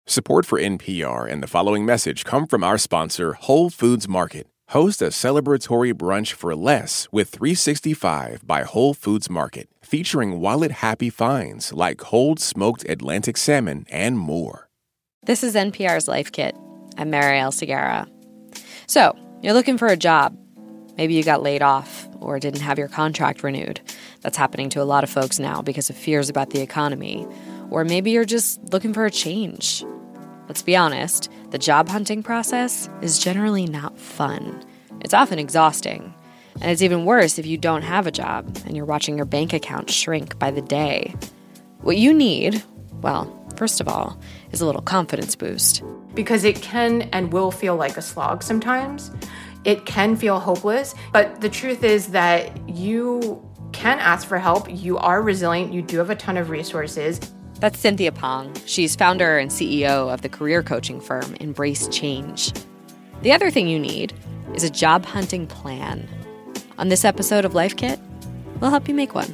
Support for NPR and the following message come from our sponsor, Whole Foods Market. Host a celebratory brunch for less with 365 by Whole Foods Market, featuring wallet-happy finds like cold smoked Atlantic salmon and more. This is NPR's Life Kit. I'm Marielle Segarra. So, you're looking for a job. Maybe you got laid off or didn't have your contract renewed. That's happening to a lot of folks now because of fears about the economy. Or maybe you're just looking for a change. Let's be honest, the job hunting process is generally not fun. It's often exhausting. And it's even worse if you don't have a job and you're watching your bank account shrink by the day. What you need, well, first of all, is a little confidence boost. Because it can and will feel like a slog sometimes. It can feel hopeless, but the truth is that you can ask for help. You are resilient. You do have a ton of resources. That's Cynthia Pong. She's founder and CEO of the career coaching firm Embrace Change. The other thing you need is a job hunting plan. On this episode of Life Kit, we'll help you make one.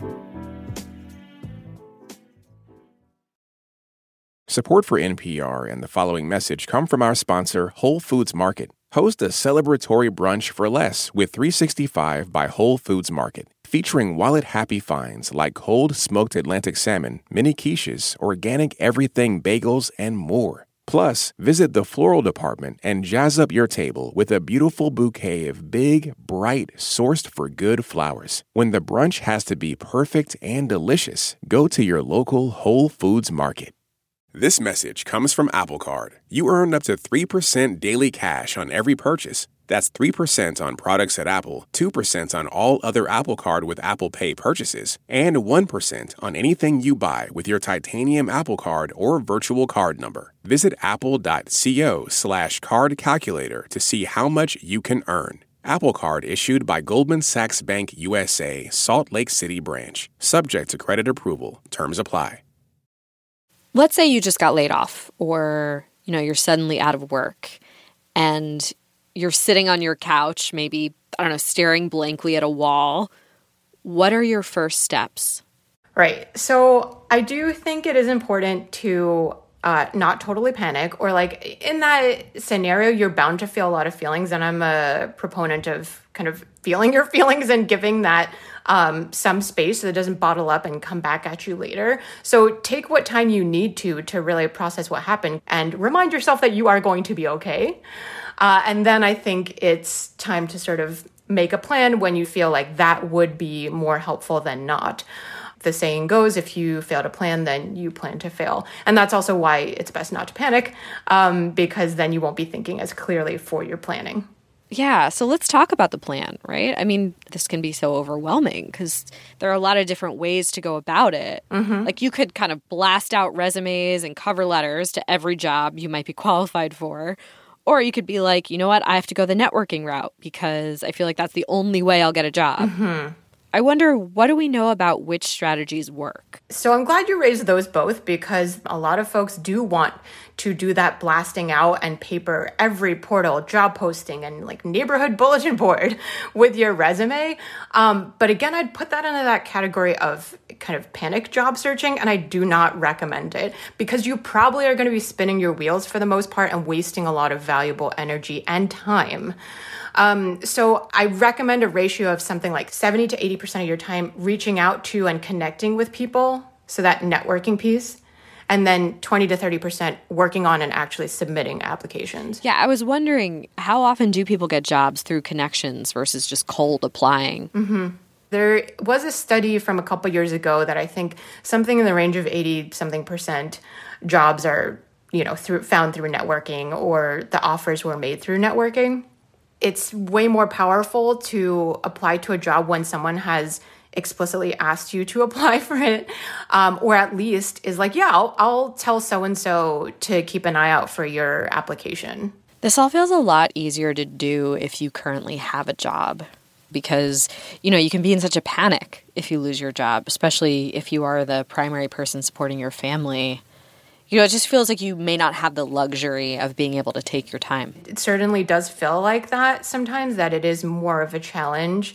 Support for NPR and the following message come from our sponsor, Whole Foods Market. Host a celebratory brunch for less with 365 by Whole Foods Market, featuring wallet-happy finds like cold smoked Atlantic salmon, mini quiches, organic everything bagels, and more. Plus, visit the floral department and jazz up your table with a beautiful bouquet of big, bright, sourced-for-good flowers. When the brunch has to be perfect and delicious, go to your local Whole Foods Market. This message comes from Apple Card. You earn up to 3% daily cash on every purchase. That's 3% on products at Apple, 2% on all other Apple Card with Apple Pay purchases, and 1% on anything you buy with your titanium Apple Card or virtual card number. Visit apple.co/card calculator to see how much you can earn. Apple Card issued by Goldman Sachs Bank USA, Salt Lake City branch. Subject to credit approval. Terms apply. Let's say you just got laid off or, you're suddenly out of work and you're sitting on your couch, maybe, staring blankly at a wall. What are your first steps? Right. So I do think it is important to not totally panic, or like in that scenario, you're bound to feel a lot of feelings. And I'm a proponent of kind of feeling your feelings and giving that some space so it doesn't bottle up and come back at you later. So take what time you need to really process what happened and remind yourself that you are going to be okay. And then I think it's time to sort of make a plan when you feel like that would be more helpful than not. The saying goes, if you fail to plan, then you plan to fail. And that's also why it's best not to panic, because then you won't be thinking as clearly for your planning. Yeah, so let's talk about the plan, right? I mean, this can be so overwhelming because there are a lot of different ways to go about it. Mm-hmm. Like you could kind of blast out resumes and cover letters to every job you might be qualified for. Or you could be like, you know what, I have to go the networking route because I feel like that's the only way I'll get a job. Mm-hmm. I wonder, what do we know about which strategies work? So I'm glad you raised those both because a lot of folks do want to do that blasting out and paper every portal, job posting, and like neighborhood bulletin board with your resume. But again, I'd put that into that category of kind of panic job searching, and I do not recommend it because you probably are going to be spinning your wheels for the most part and wasting a lot of valuable energy and time. So I recommend a ratio of something like 70 to 80% of your time reaching out to and connecting with people. So that networking piece. And then 20 to 30% working on and actually submitting applications. Yeah, I was wondering, how often do people get jobs through connections versus just cold applying? Mm-hmm. There was a study from a couple years ago that I think something in the range of 80-something% jobs are, found through networking, or the offers were made through networking. It's way more powerful to apply to a job when someone has explicitly asked you to apply for it, or at least is like, yeah, I'll tell so-and-so to keep an eye out for your application. This all feels a lot easier to do if you currently have a job because, you can be in such a panic if you lose your job, especially if you are the primary person supporting your family. It just feels like you may not have the luxury of being able to take your time. It certainly does feel like that sometimes, that it is more of a challenge.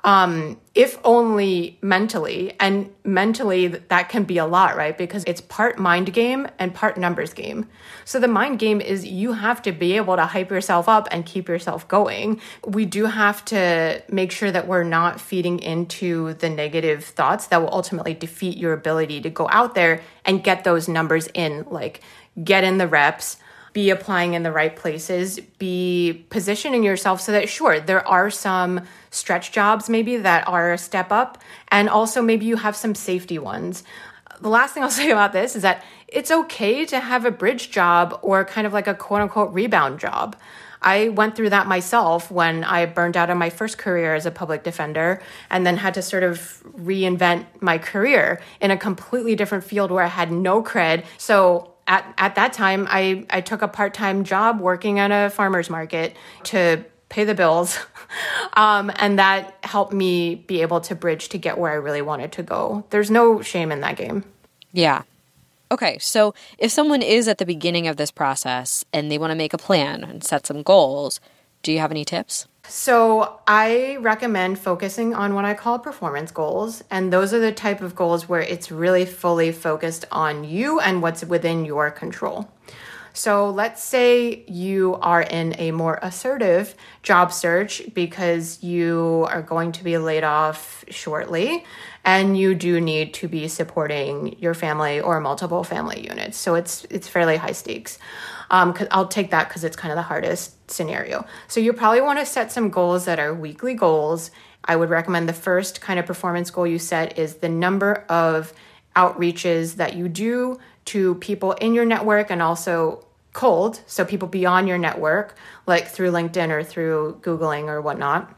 if only mentally. And mentally, that can be a lot, right? Because it's part mind game and part numbers game. So the mind game is you have to be able to hype yourself up and keep yourself going. We do have to make sure that we're not feeding into the negative thoughts that will ultimately defeat your ability to go out there and get those numbers in, like get in the reps, be applying in the right places, be positioning yourself so that, sure, there are some stretch jobs maybe that are a step up, and also maybe you have some safety ones. The last thing I'll say about this is that it's okay to have a bridge job or kind of like a quote unquote rebound job. I went through that myself when I burned out on my first career as a public defender and then had to sort of reinvent my career in a completely different field where I had no cred. So at that time, I took a part-time job working at a farmer's market to pay the bills. And that helped me be able to bridge to get where I really wanted to go. There's no shame in that game. Yeah. Okay, so if someone is at the beginning of this process and they want to make a plan and set some goals, do you have any tips? So I recommend focusing on what I call performance goals. And those are the type of goals where it's really fully focused on you and what's within your control. So let's say you are in a more assertive job search because you are going to be laid off shortly and you do need to be supporting your family or multiple family units. So it's fairly high stakes. I'll take that because it's kind of the hardest scenario. So you probably want to set some goals that are weekly goals. I would recommend the first kind of performance goal you set is the number of outreaches that you do to people in your network and also cold, so people beyond your network, like through LinkedIn or through Googling or whatnot,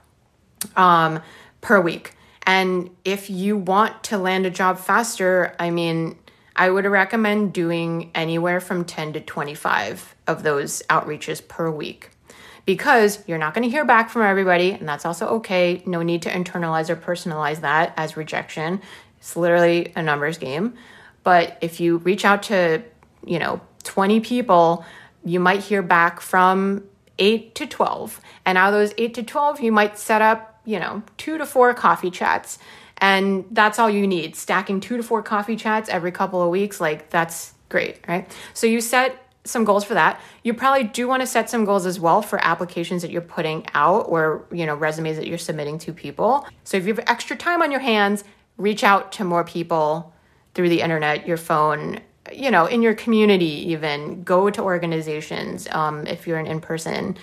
per week. And if you want to land a job faster, I would recommend doing anywhere from 10 to 25 of those outreaches per week because you're not going to hear back from everybody, and that's also okay. No need to internalize or personalize that as rejection. It's literally a numbers game. But if you reach out to, 20 people, you might hear back from 8 to 12. And out of those 8 to 12, you might set up, 2 to 4 coffee chats. And that's all you need. Stacking 2 to 4 coffee chats every couple of weeks, that's great, right? So you set some goals for that. You probably do want to set some goals as well for applications that you're putting out or, resumes that you're submitting to people. So if you have extra time on your hands, reach out to more people through the internet, your phone, in your community even. Go to organizations if you're an in-person.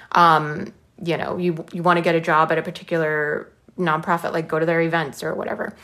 You want to get a job at a particular nonprofit, like go to their events or whatever.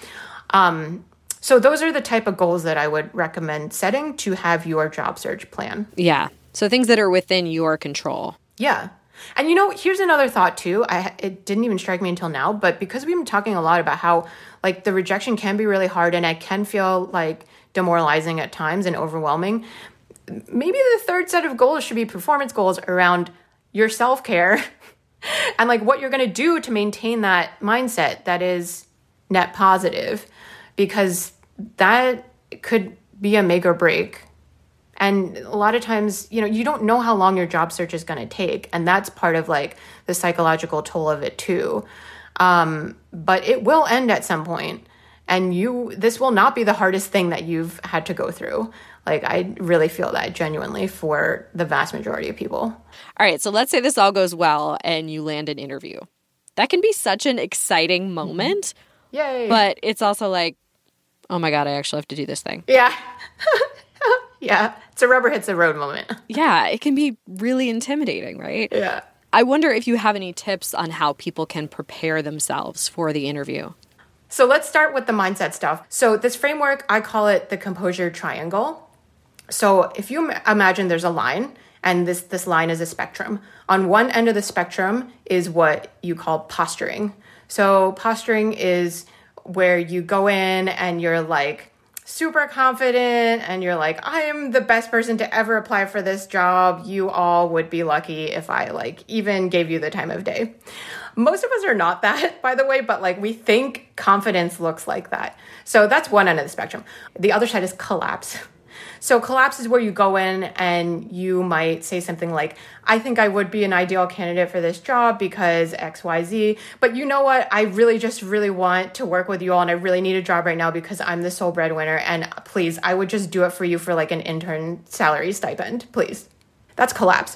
So those are the type of goals that I would recommend setting to have your job search plan. Yeah. So things that are within your control. Yeah. And here's another thought too. It didn't even strike me until now, but because we've been talking a lot about how the rejection can be really hard and it can feel demoralizing at times and overwhelming, maybe the third set of goals should be performance goals around your self-care and what you're going to do to maintain that mindset that is net positive, because that could be a make or break. And a lot of times, you don't know how long your job search is going to take. And that's part of the psychological toll of it too. But it will end at some point. And this will not be the hardest thing that you've had to go through. I really feel that genuinely for the vast majority of people. All right. So let's say this all goes well and you land an interview. That can be such an exciting moment. Yay. But it's also oh my God, I actually have to do this thing. Yeah. Yeah. It's a rubber hits the road moment. Yeah. It can be really intimidating, right? Yeah. I wonder if you have any tips on how people can prepare themselves for the interview. So let's start with the mindset stuff. So this framework, I call it the composure triangle. So if you imagine there's a line, and this line is a spectrum. On one end of the spectrum is what you call posturing. So posturing is where you go in and you're super confident and you're I am the best person to ever apply for this job. You all would be lucky if I even gave you the time of day. Most of us are not that, by the way, but we think confidence looks like that. So that's one end of the spectrum. The other side is collapse. So collapse is where you go in and you might say something like, I think I would be an ideal candidate for this job because XYZ, but you know what? I really want to work with you all and I really need a job right now because I'm the sole breadwinner and please, I would just do it for you for like an intern salary stipend, please. That's collapse.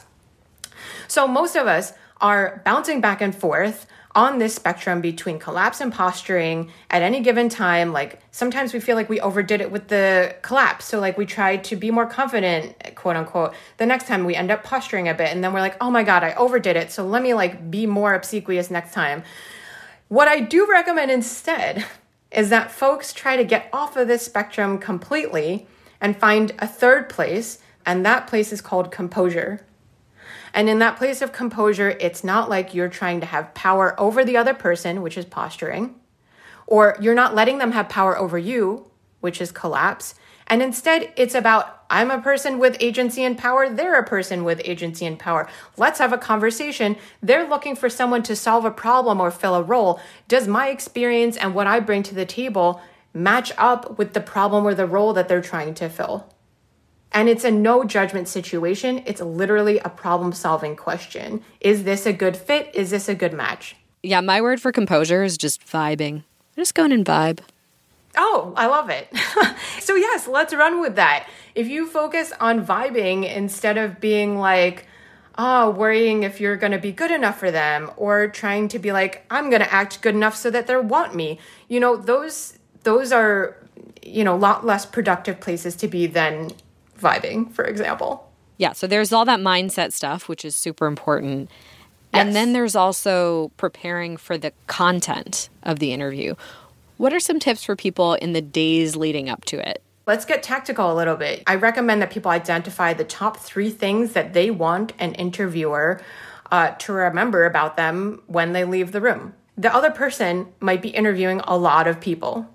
So most of us are bouncing back and forth on this spectrum between collapse and posturing at any given time. Like sometimes we feel like we overdid it with the collapse. So like we tried to be more confident, quote unquote. The next time we end up posturing a bit and then we're like, oh my God, I overdid it. So let me like be more obsequious next time. What I do recommend instead is that folks try to get off of this spectrum completely and find a third place. And that place is called composure. And in that place of composure, it's not like you're trying to have power over the other person, which is posturing, or you're not letting them have power over you, which is collapse. And instead, it's about, I'm a person with agency and power. They're a person with agency and power. Let's have a conversation. They're looking for someone to solve a problem or fill a role. Does my experience and what I bring to the table match up with the problem or the role that they're trying to fill? And it's a no judgment situation. It's literally a problem solving question. Is this a good fit? Is this a good match? Yeah, my word for composure is just vibing. Just going in vibe. Oh, I love it. So yes, let's run with that. If you focus on vibing instead of being like, worrying if you're going to be good enough for them or trying to be like, I'm going to act good enough so that they want me. You know, those are, a lot less productive places to be than vibing, for example. Yeah, so there's all that mindset stuff, which is super important. Yes. And then there's also preparing for the content of the interview. What are some tips for people in the days leading up to it? Let's get tactical a little bit. I recommend that people identify the top 3 things that they want an interviewer to remember about them when they leave the room. The other person might be interviewing a lot of people,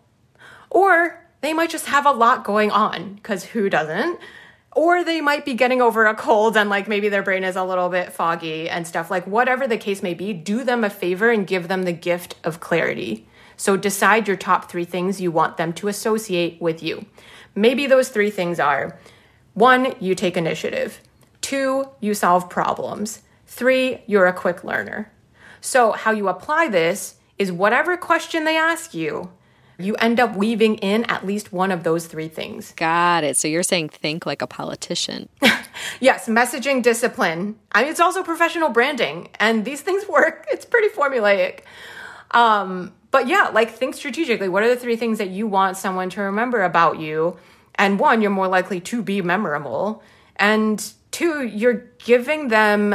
or they might just have a lot going on, because who doesn't? Or they might be getting over a cold and like maybe their brain is a little bit foggy and stuff. Like whatever the case may be, do them a favor and give them the gift of clarity. So decide your top 3 things you want them to associate with you. Maybe those 3 things are: 1, you take initiative. 2, you solve problems. 3, you're a quick learner. So how you apply this is whatever question they ask you, you end up weaving in at least one of those 3 things. Got it. So you're saying think like a politician. Yes, messaging discipline. I mean, it's also professional branding, and these things work. It's pretty formulaic. But yeah, like think strategically. What are the 3 things that you want someone to remember about you? And 1, you're more likely to be memorable. And 2, you're giving them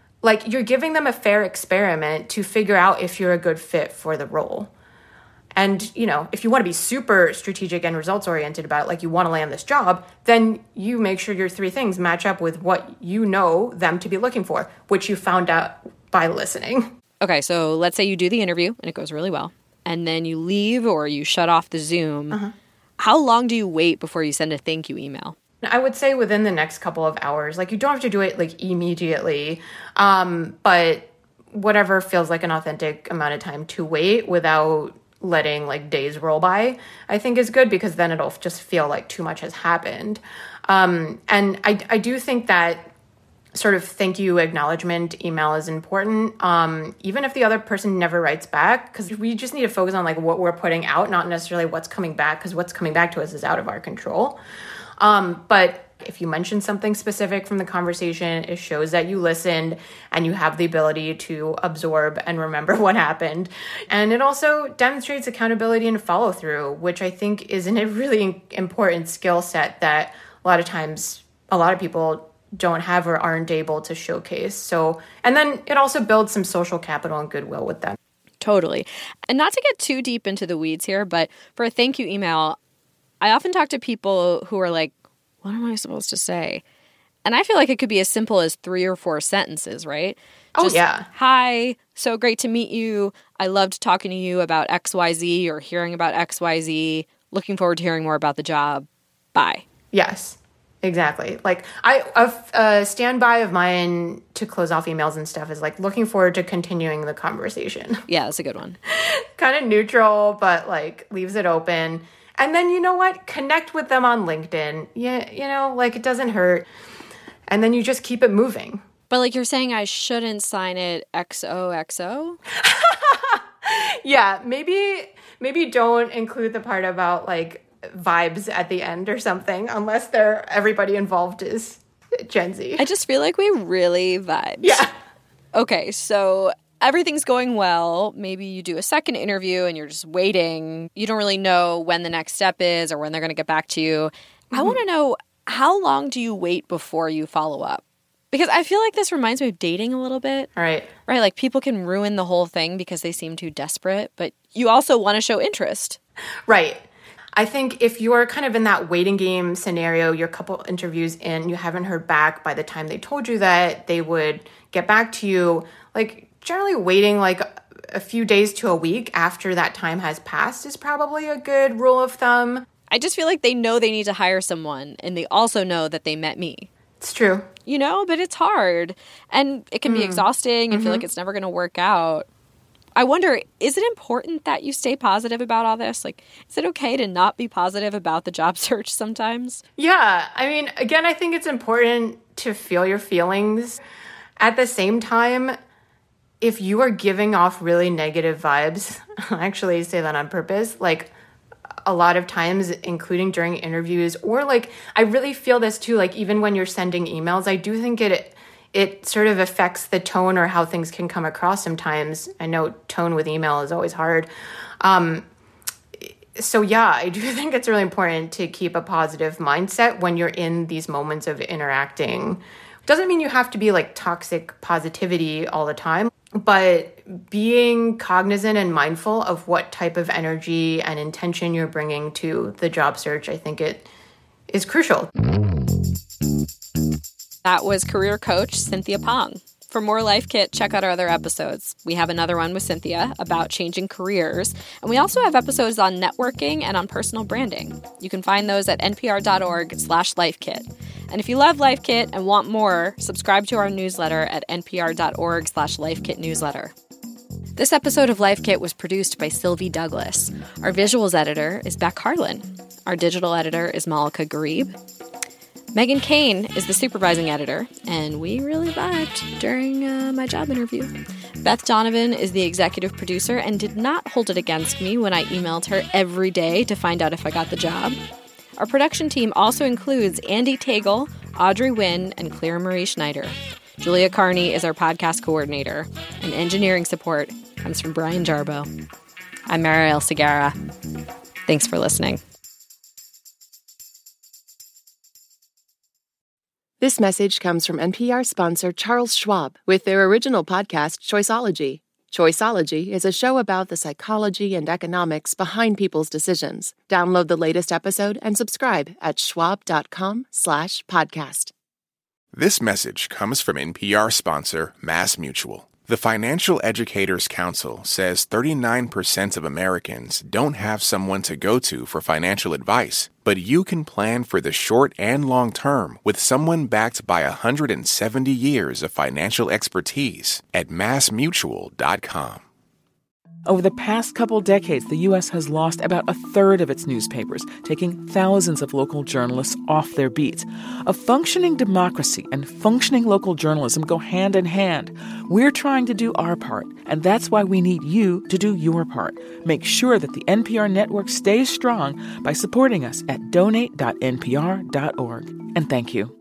a fair experiment to figure out if you're a good fit for the role. And, if you want to be super strategic and results-oriented about it, like you want to land this job, then you make sure your 3 things match up with what you know them to be looking for, which you found out by listening. Okay, so let's say you do the interview and it goes really well, and then you leave or you shut off the Zoom. Uh-huh. How long do you wait before you send a thank you email? I would say within the next couple of hours. Like you don't have to do it like immediately, but whatever feels like an authentic amount of time to wait without letting like days roll by, I think is good, because then it'll just feel like too much has happened. And I do think that sort of thank you acknowledgement email is important, even if the other person never writes back, because we just need to focus on like what we're putting out, not necessarily what's coming back, because what's coming back to us is out of our control. But if you mention something specific from the conversation, it shows that you listened and you have the ability to absorb and remember what happened. And it also demonstrates accountability and follow through, which I think is a really important skill set that a lot of times a lot of people don't have or aren't able to showcase. So, and then it also builds some social capital and goodwill with them. Totally. And not to get too deep into the weeds here, but for a thank you email, I often talk to people who are like, what am I supposed to say? And I feel like it could be as simple as 3 or 4 sentences, right? Oh, yeah. Hi, so great to meet you. I loved talking to you about XYZ or hearing about XYZ. Looking forward to hearing more about the job. Bye. Yes, exactly. Like a standby of mine to close off emails and stuff is like looking forward to continuing the conversation. Yeah, that's a good one. Kind of neutral, but like leaves it open. And then, you know what? Connect with them on LinkedIn. Yeah, you know, like it doesn't hurt. And then you just keep it moving. But like you're saying I shouldn't sign it XOXO? Yeah, maybe don't include the part about like vibes at the end or something, unless everybody involved is Gen Z. I just feel like we really vibed. Yeah. Okay, so everything's going well. Maybe you do a second interview and you're just waiting. You don't really know when the next step is or when they're going to get back to you. I want to know, how long do you wait before you follow up? Because I feel like this reminds me of dating a little bit. Right. Right, like people can ruin the whole thing because they seem too desperate, but you also want to show interest. Right. I think if you're kind of in that waiting game scenario, you're a couple interviews in, you haven't heard back by the time they told you that they would get back to you, like generally waiting like a few days to a week after that time has passed is probably a good rule of thumb. I just feel like they know they need to hire someone, and they also know that they met me. It's true. You know, but it's hard. And it can be exhausting and feel like it's never going to work out. I wonder, is it important that you stay positive about all this? Like, is it okay to not be positive about the job search sometimes? Yeah. I mean, again, I think it's important to feel your feelings. At the same time, if you are giving off really negative vibes, I actually say that on purpose, like a lot of times, including during interviews, or like, I really feel this too, like even when you're sending emails, I do think it sort of affects the tone or how things can come across sometimes. I know tone with email is always hard. So yeah, I do think it's really important to keep a positive mindset when you're in these moments of interacting. Doesn't mean you have to be like toxic positivity all the time, but being cognizant and mindful of what type of energy and intention you're bringing to the job search, I think it is crucial. That was career coach Cynthia Pong. For more Life Kit, check out our other episodes. We have another one with Cynthia about changing careers, and we also have episodes on networking and on personal branding. You can find those at npr.org/lifekit. And if you love Life Kit and want more, subscribe to our newsletter at npr.org/lifekitnewsletter. This episode of Life Kit was produced by Sylvie Douglas. Our visuals editor is Beck Harlan. Our digital editor is Malika Garib. Megan Kane is the supervising editor, and we really vibed during my job interview. Beth Donovan is the executive producer and did not hold it against me when I emailed her every day to find out if I got the job. Our production team also includes Andy Tagle, Audrey Wynn, and Claire Marie Schneider. Julia Carney is our podcast coordinator, and engineering support comes from Brian Jarbo. I'm Marielle Segarra. Thanks for listening. This message comes from NPR sponsor Charles Schwab with their original podcast, Choiceology. Choiceology is a show about the psychology and economics behind people's decisions. Download the latest episode and subscribe at schwab.com/podcast. This message comes from NPR sponsor MassMutual. The Financial Educators Council says 39% of Americans don't have someone to go to for financial advice, but you can plan for the short and long term with someone backed by 170 years of financial expertise at MassMutual.com. Over the past couple decades, the U.S. has lost about a third of its newspapers, taking thousands of local journalists off their beats. A functioning democracy and functioning local journalism go hand in hand. We're trying to do our part, and that's why we need you to do your part. Make sure that the NPR network stays strong by supporting us at donate.npr.org. And thank you.